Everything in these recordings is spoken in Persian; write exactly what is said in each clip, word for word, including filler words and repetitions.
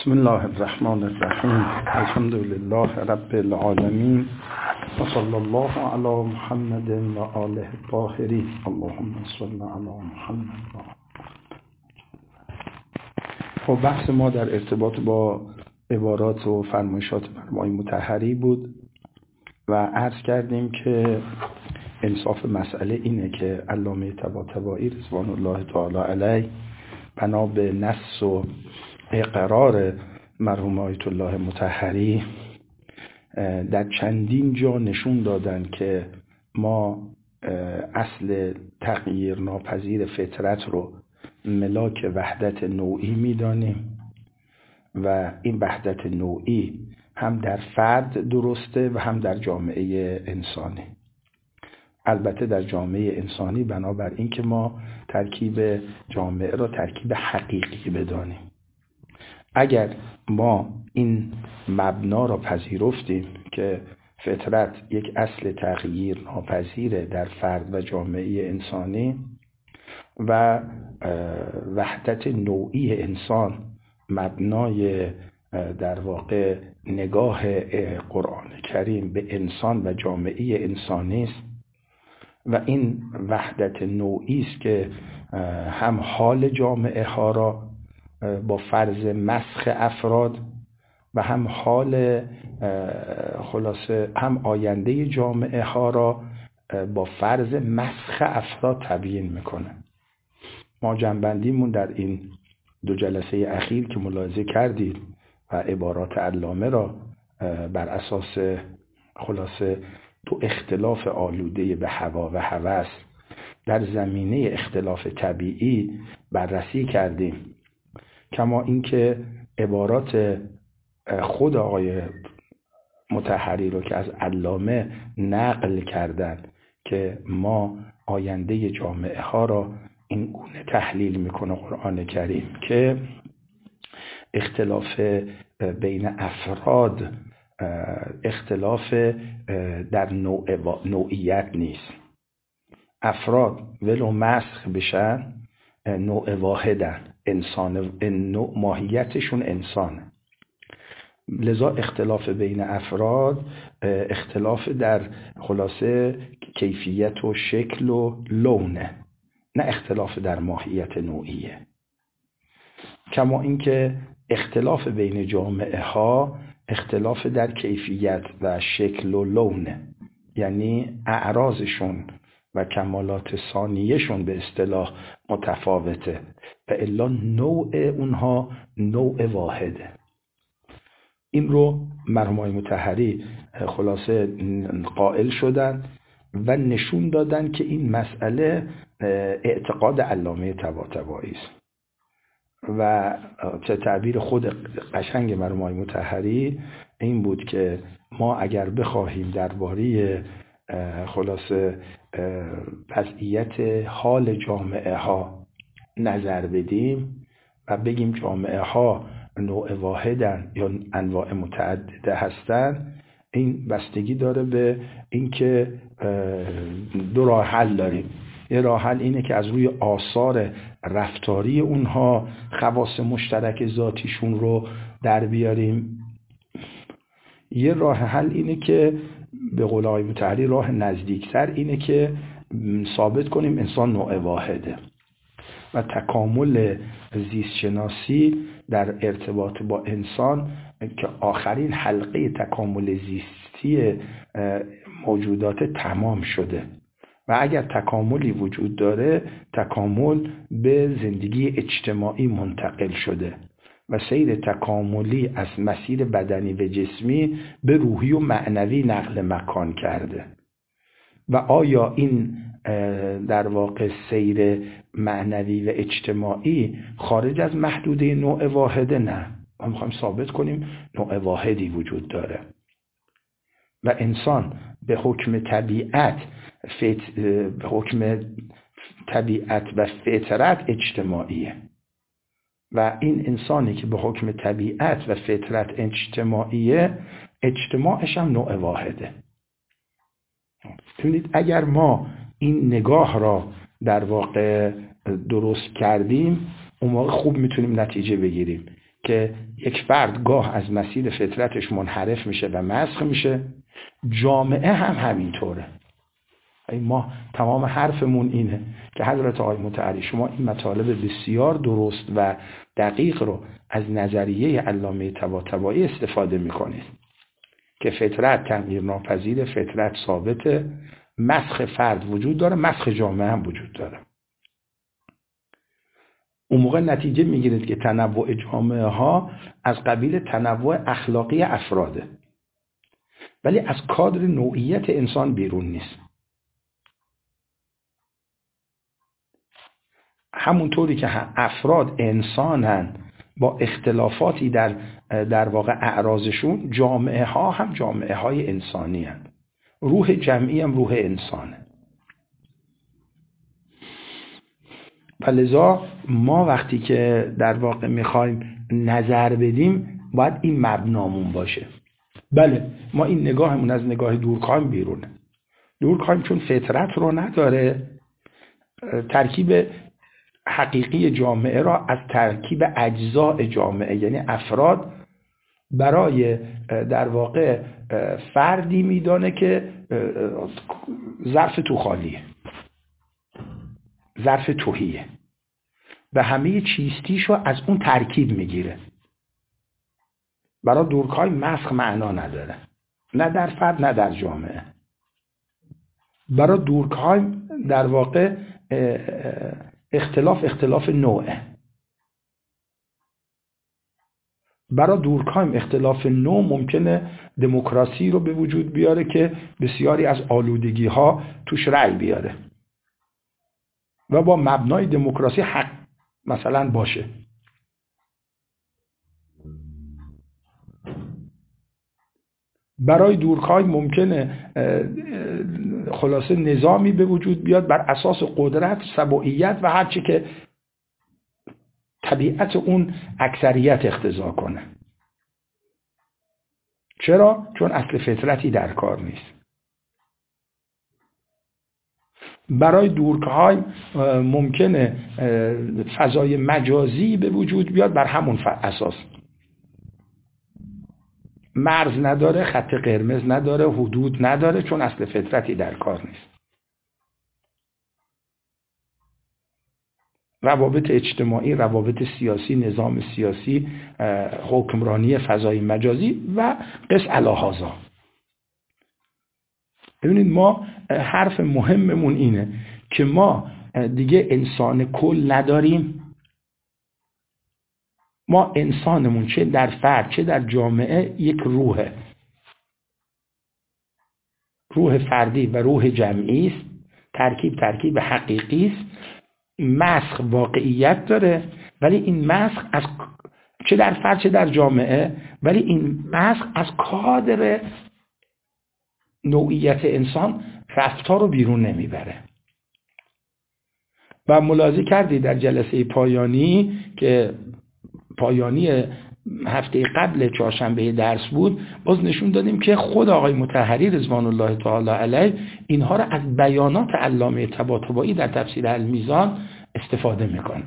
بسم الله الرحمن الرحیم. الحمد لله رب العالمین و صلی الله علی محمد و آله الطاهرین. اللهم صل علی محمد. خب بحث ما در ارتباط با عبارات و فرمایشات مرحوم مطهری بود و عرض کردیم که انصاف مسئله اینه که علامه طباطبایی رضوان الله تعالی علیه بنا به نص و اقرار مرحوم آیت الله مطهری در چندین جا نشون دادن که ما اصل تغییر ناپذیر فطرت رو ملاک وحدت نوعی میدانیم و این وحدت نوعی هم در فرد درسته و هم در جامعه انسانی. البته در جامعه انسانی بنابر این که ما ترکیب جامعه را ترکیب حقیقی بدانیم. اگر ما این مبنا را پذیرفتیم که فطرت یک اصل تغییر ناپذیره در فرد و جامعه انسانی و وحدت نوعی انسان مبنای در واقع نگاه قرآن کریم به انسان و جامعه انسانی است و این وحدت نوعی است که هم حال جامعه ها را با فرض مسخ افراد و هم حال خلاصه هم آینده جامعه ها را با فرض مسخ افراد تبیین میکنه. ما جنبندیمون در این دو جلسه اخیر که ملاحظه کردید و عبارات علامه را بر اساس خلاصه دو اختلاف آلوده به هوا و هوس در زمینه اختلاف طبیعی بررسی کردیم، کما اینکه عبارات خود آقای مطهری رو که از علامه نقل کردن که ما آینده جامعه ها را این گونه تحلیل میکنه قرآن کریم که اختلاف بین افراد اختلاف در نوع نوعیت نیست. افراد ولو مسخ بشن نوع واحدن، انسان، نوع ماهیتشون انسانه. لذا اختلاف بین افراد اختلاف در خلاصه کیفیت و شکل و لونه، نه اختلاف در ماهیت نوعیه. کما اینکه اختلاف بین جامعه ها اختلاف در کیفیت و شکل و لونه، یعنی اعراضشون و کمالات ثانیه‌شون به اصطلاح متفاوته و الا نوع اونها نوع واحده. این رو مرحوم مطهری خلاصه قائل شدن و نشون دادن که این مسئله اعتقاد علامه طباطبایی است و چه تعبیر خود قشنگ مرحوم مطهری این بود که ما اگر بخواهیم درباره خلاصه وضعیت حال جامعه ها نظر بدیم و بگیم جامعه ها نوع واحدن یا انواع متعدده هستن، این بستگی داره به اینکه دو راه حل داریم. یه راه حل اینه که از روی آثار رفتاری اونها خواص مشترک ذاتیشون رو در بیاریم. یه راه حل اینه که به قول آقای مطهری راه نزدیکتر اینه که ثابت کنیم انسان نوع واحده و تکامل زیست شناسی در ارتباط با انسان که آخرین حلقه تکامل زیستی موجودات تمام شده و اگر تکاملی وجود داره تکامل به زندگی اجتماعی منتقل شده و سیر تکاملی از مسیر بدنی و جسمی به روحی و معنوی نقل مکان کرده و آیا این در واقع سیر معنوی و اجتماعی خارج از محدوده نوع واحده؟ نه، ما میخوایم ثابت کنیم نوع واحدی وجود داره و انسان به حکم طبیعت فت... به حکم طبیعت و فطرت اجتماعیه و این انسانی که به حکم طبیعت و فطرت اجتماعیه اجتماعش هم نوع واحده. ببینید اگر ما این نگاه را در واقع درست کردیم اون موقع خوب میتونیم نتیجه بگیریم که یک فرد گاه از مسیر فطرتش منحرف میشه و مسخ میشه، جامعه هم همینطوره. ما تمام حرفمون اینه که حضرت آقای مطهری شما این مطالب بسیار درست و دقیق رو از نظریه علامه طباطبایی استفاده میکنید که فطرت تغییر ناپذیر، فطرت ثابته، مسخ فرد وجود داره، مسخ جامعه هم وجود داره. اون موقع نتیجه میگیرید که تنوع جامعه ها از قبیل تنوع اخلاقی افراده، ولی از کادر نوعیت انسان بیرون نیست. همونطوری که افراد انسانن با اختلافاتی در در واقع اعراضشون، جامعه ها هم جامعه های انسانی هستند. روح جمعی هم روح انسانه. و لذا ما وقتی که در واقع میخوایم نظر بدیم باید این مبنامون باشه. بله ما این نگاهمون از نگاه دورکهایم بیرونه. دورکهایم چون فطرت رو نداره، ترکیب حقیقی جامعه را از ترکیب اجزاء جامعه یعنی افراد برای در واقع فردی میدانه که ظرف تو خالیه، ظرف توهیه و همه چیستیشو از اون ترکیب میگیره. برای دورکهایم مسخ معنا نداره، نه در فرد نه در جامعه. برای دورکهایم در واقع اختلاف اختلاف نوعه. برای دورکهایم اختلاف نوع ممکنه دموکراسی رو به وجود بیاره که بسیاری از آلودگی ها توش رأی بیاره و با مبنای دموکراسی حق مثلا باشه. برای دورکهایم ممکنه خلاصه نظامی به وجود بیاد بر اساس قدرت، سبوعیت و هرچی که طبیعت اون اکثریت اقتضا کنه. چرا؟ چون اصل فطرتی در کار نیست. برای دورکهایم ممکنه فضای مجازی به وجود بیاد بر همون اساس. مرز نداره، خط قرمز نداره، حدود نداره، چون اصل فطرتی در کار نیست. روابط اجتماعی، روابط سیاسی، نظام سیاسی، حکمرانی فضای مجازی و قس الاهازا. ببینید ما حرف مهممون اینه که ما دیگه انسان کل نداریم. ما انسانمون چه در فرد چه در جامعه یک روحه، روح فردی و روح جمعی است. ترکیب ترکیب حقیقی است. مسخ واقعیت داره، ولی این مسخ از چه در فرد چه در جامعه، ولی این مسخ از کادر نوعیت انسان رفتار رو بیرون نمیبره. و ملاحظه کردید در جلسه پایانی که پایانی هفته قبل چهارشنبه درس بود، باز نشون دادیم که خود آقای مطهری رضوان الله تعالی علیه اینها را از بیانات علامه طباطبایی در تفسیر المیزان استفاده میکنه.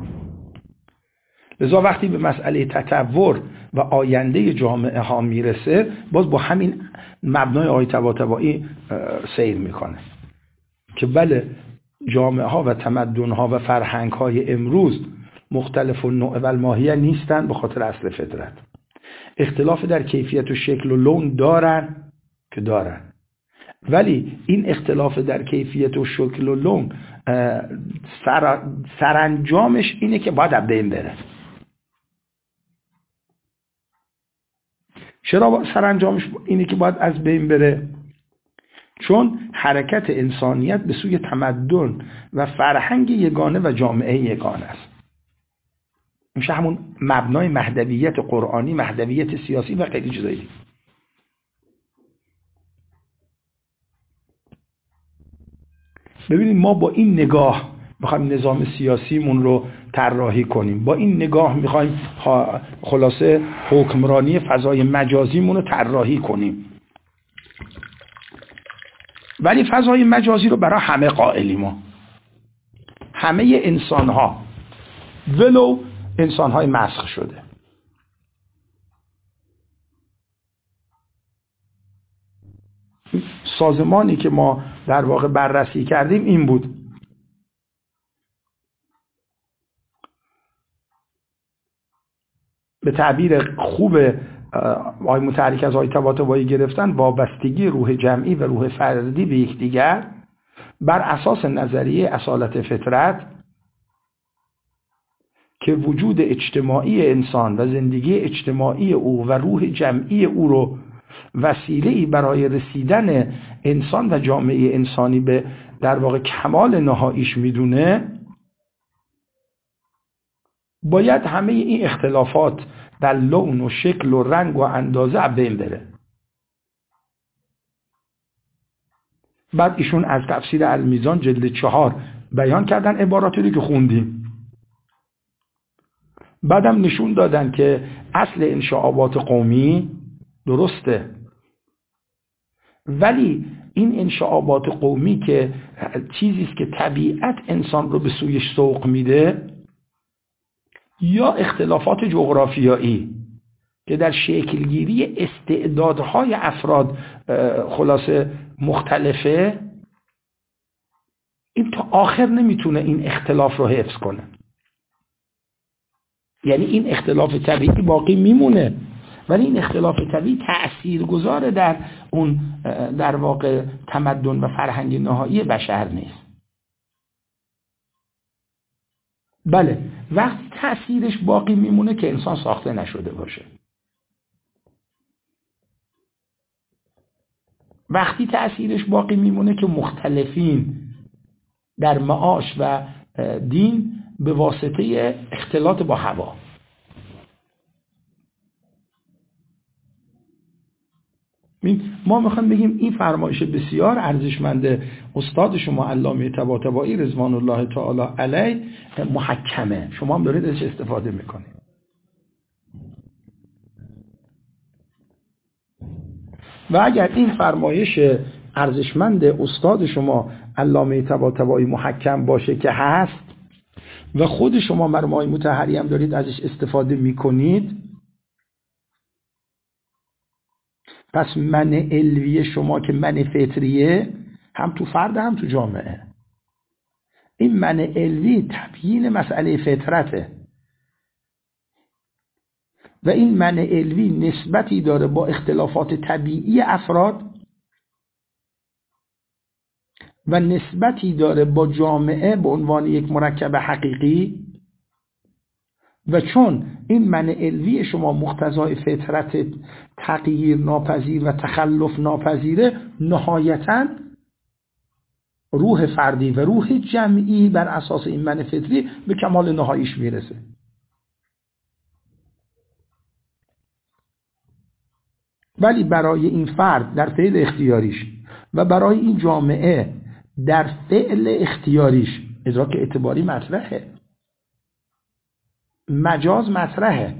لذا وقتی به مسئله تطور و آینده جامعه ها میرسه، باز با همین مبنای آقای طباطبایی سیر میکنه که بله جامعه ها و تمدن ها و فرهنگ های امروز مختلف النوع و الماهیه نیستن به خاطر اصل فطرت. اختلاف در کیفیت و شکل و لون دارن که دارن، ولی این اختلاف در کیفیت و شکل و لون سر سرانجامش اینه که باید از بین بره. چرا سرانجامش اینه که باید از بین بره؟ چون حرکت انسانیت به سوی تمدن و فرهنگ یگانه و جامعه یگانه است. میشه همون مبنای مهدویت قرآنی، مهدویت سیاسی و خیلی چیزایی دیگه. ببینید ما با این نگاه میخوایم نظام سیاسیمون رو طراحی کنیم، با این نگاه میخوایم خلاصه حکمرانی فضای مجازیمون رو طراحی کنیم، ولی فضای مجازی رو برای همه قائلیم، ما همه انسان ها ولو انسان های مسخ شده. سازمانی که ما در واقع بررسی کردیم این بود. به تعبیر خوب آقای متحری که از آقای طباطبایی گرفتن، وابستگی روح جمعی و روح فردی به یکدیگر بر اساس نظریه اصالت فطرت که وجود اجتماعی انسان و زندگی اجتماعی او و روح جمعی او رو وسیله‌ای برای رسیدن انسان و جامعه انسانی به در واقع کمال نهاییش میدونه، باید همه این اختلافات در لون و شکل و رنگ و اندازه بین بره. بعد ایشون از تفسیر المیزان جلد چهار بیان کردن عباراتی رو که خوندیم. بعدم نشون دادن که اصل انشعابات قومی درسته، ولی این انشعابات قومی که چیزی است که طبیعت انسان رو به سویش سوق میده، یا اختلافات جغرافیایی که در شکلگیری استعدادهای افراد خلاصه مختلفه، این تا آخر نمیتونه این اختلاف رو حفظ کنه. یعنی این اختلاف طبیعی باقی میمونه، ولی این اختلاف طبیعی تأثیر گذاره در اون در واقع تمدن و فرهنگ نهایی بشر نیست. بله، وقتی تأثیرش باقی میمونه که انسان ساخته نشده باشه. وقتی تأثیرش باقی میمونه که مختلفین در معاش و دین به واسطه اختلاط با هوا. ما میخوایم بگیم این فرمایش بسیار ارزشمند استاد شما علامه طباطبایی رضوان الله تعالی علیه محکمه، شما هم دارید ازش استفاده میکنید. و اگر این فرمایش ارزشمند استاد شما علامه طباطبایی محکم باشه که هست و خود شما مرحوم آقای مطهری هم دارید ازش استفاده میکنید، پس من علوی شما که من فطریه هم تو فرد هم تو جامعه، این من علوی تبیین مسئله فطرته و این من علوی نسبتی داره با اختلافات طبیعی افراد و نسبتی داره با جامعه به عنوان یک مرکب حقیقی. و چون این من علوی شما مقتضای فطرت تغییر ناپذیر و تخلف ناپذیره، نهایتاً روح فردی و روح جمعی بر اساس این من فطری به کمال نهاییش میرسه. ولی برای این فرد در فعل اختیاریش و برای این جامعه در فعل اختیاریش ادراک اعتباری مطرحه، مجاز مطرحه.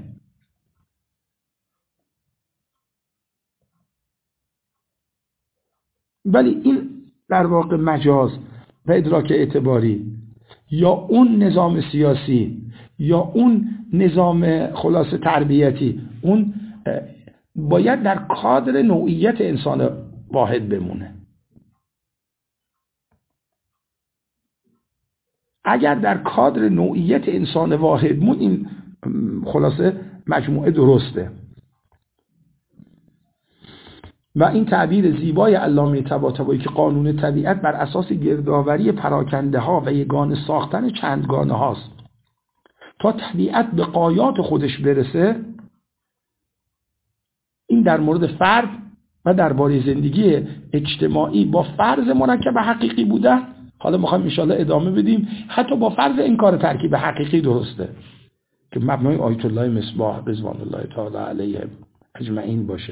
ولی این در واقع مجاز و ادراک اعتباری یا اون نظام سیاسی یا اون نظام خلاصه تربیتی، اون باید در کادر نوعیت انسان واحد بمونه. اگر در کادر نوعیت انسان واحد مون، این خلاصه مجموعه درسته. و این تعبیر زیبای علامه طباطبایی که قانون طبیعت بر اساس گردآوری پراکنده ها و یگانه ساختن چندگانه هاست تا طبیعت به غایات خودش برسه، این در مورد فرد و درباره زندگی اجتماعی با فرض مرکب حقیقی بودن، حالا میخوایم انشاءالله ادامه بدیم، حتی با فرض انکار ترکیب حقیقی درسته که مبنای آیت الله مصباح رضوان الله تعالی علیه اجمعین باشه.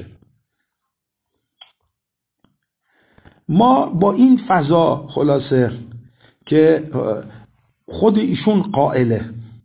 ما با این فضا خلاصه که خود ایشون قائله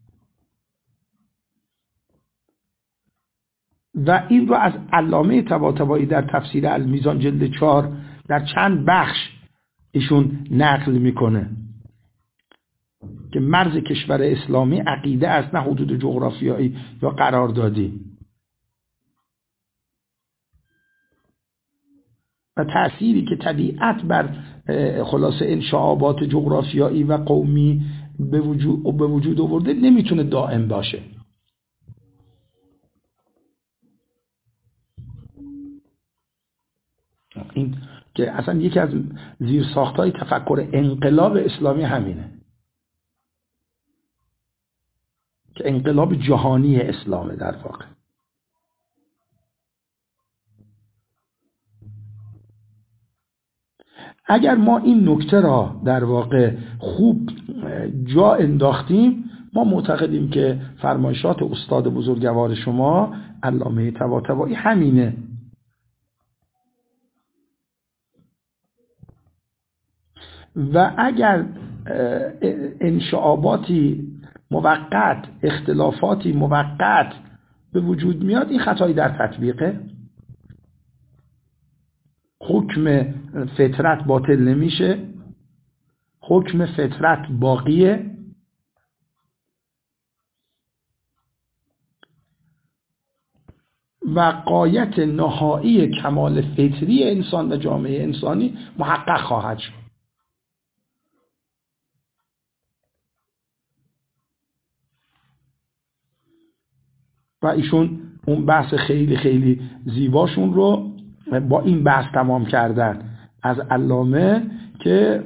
و این رو از علامه طباطبایی در تفسیر المیزان جلد چهار در چند بخش ایشون نقل میکنه که مرز کشور اسلامی عقیده است، نه حدود جغرافیایی یا قراردادی. و تأثیری که طبیعت بر خلاصه انشعابات جغرافیایی و قومی به وجود به وجود آورده نمیتونه دائم باشه. این که اصلا یکی از زیرساخت‌های تفکر انقلاب اسلامی همینه که انقلاب جهانی اسلامه در واقع. اگر ما این نکته را در واقع خوب جا انداختیم، ما معتقدیم که فرمایشات استاد بزرگوار شما علامه طباطبایی همینه. و اگر انشعاباتی موقت، اختلافاتی موقت به وجود میاد، این خطایی در تطبیقه. حکم فطرت باطل نمیشه، حکم فطرت باقیه. و غایت نهایی کمال فطری انسان و جامعه انسانی محقق خواهد شد. و ایشون اون بحث خیلی خیلی زیباشون رو با این بحث تمام کردن از علامه که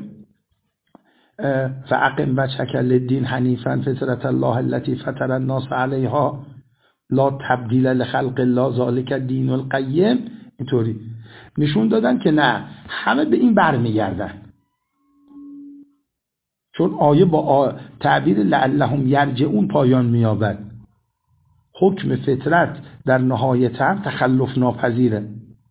فاقم وجهک للدین حنیفا فطرة الله التي فطر الناس علیها لا تبدیل لخلق الله ذلک الدین القیم. اینطوری نشون دادن که نه، همه به این برمیگردن، چون آیه با تعبیر لعلهم یرجعون پایان مییابد. حکم فطرت در نهایت هم تخلف ناپذیره.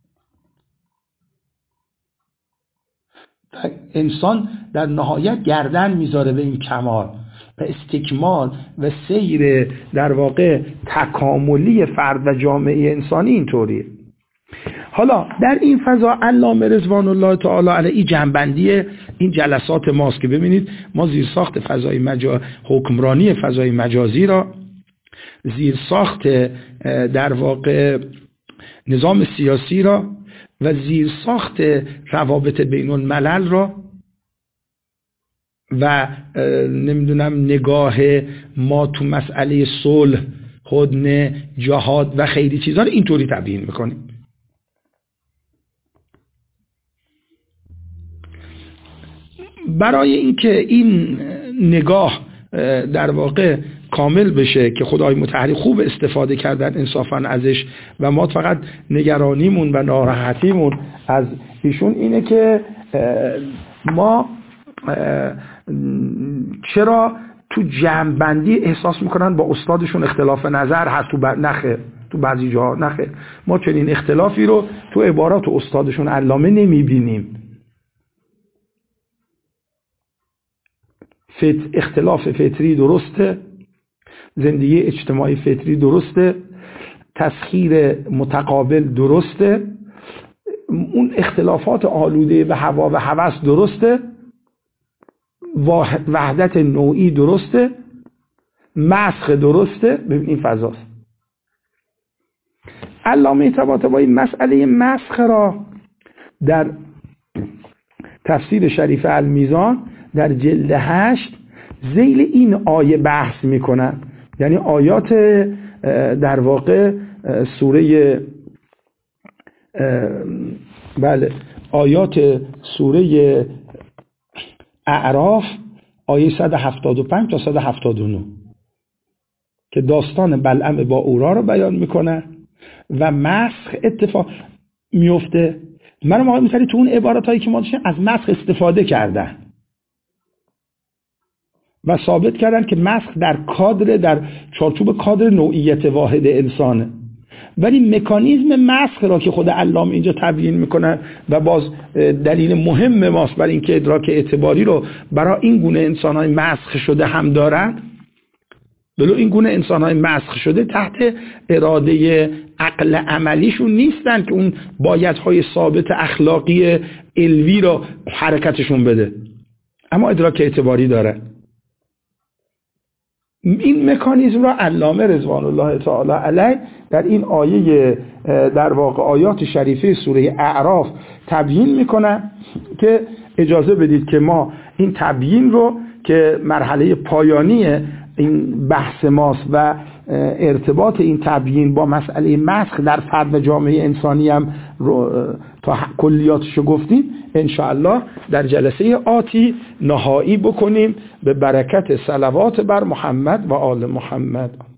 انسان در نهایت گردن میذاره به این کمال و استکمال و سیر در واقع تکاملی فرد و جامعه انسانی اینطوریه. حالا در این فضا علامه رضوان الله تعالی علیه جنبندی این جلسات ماست که ببینید ما زیرساخت فضای مجا... حکمرانی فضای مجازی را، زیرساخت در واقع نظام سیاسی را و زیرساخت روابط بین الملل را و نمیدونم نگاه ما تو مسئله صلح، هدنه، جهاد و خیلی چیزا رو اینطوری تبیین میکنیم. برای اینکه این نگاه در واقع کامل بشه که خدای متحری خوب استفاده کردن انصافا ازش و ما فقط نگرانیمون و ناراحتیمون از ایشون اینه که ما چرا تو جمع‌بندی احساس میکنن با استادشون اختلاف نظر هست، تو نخه تو بعضی جاها نخه. ما چنین اختلافی رو تو عبارات استادشون علامه نمیبینیم. فت... اختلاف فطری درسته، زندگی اجتماعی فطری درسته، تسخیر متقابل درسته، اون اختلافات آلوده به هوا و هوس درسته، وحدت نوعی درسته، مسخ درسته. ببین این فضاست. علامه طباطبایی مسئله مسخ را در تفسیر شریف المیزان در جلد هشت ذیل این آیه بحث میکنن، یعنی آیات در واقع سوره بله آیات سوره اعراف آیه صد و هفتاد و پنج تا صد و هفتاد و نه که داستان بلعم با اورا رو بیان میکنه و مسخ اتفاق میفته. من ما می‌خوام تو اون عبارات هایی که ما داشتیم از مسخ استفاده کردن و ثابت کردن که مسخ در کادر در چارچوب کادر نوعیت واحد انسانه، ولی مکانیزم مسخ را که خود علامه اینجا تبیین میکنه و باز دلیل مهم ماست برای اینکه ادراک اعتباری رو برای این گونه انسان‌های مسخ شده هم دارن. بلو این گونه انسان‌های مسخ شده تحت اراده عقل عملیشون نیستن که اون بایدهای ثابت اخلاقی علوی رو حرکتشون بده، اما ادراک اعتباری داره. این مکانیزم را علامه رضوان الله تعالی علیه در این آیه در واقع آیات شریفه سوره اعراف تبیین میکنن که اجازه بدید که ما این تبیین رو که مرحله پایانی این بحث ماست و ارتباط این تبیین با مسئله مسخ در فرد جامعه انسانی هم رو تا کلیاتشو گفتیم، انشاءالله در جلسه آتی نهایی بکنیم به برکت صلوات بر محمد و آل محمد.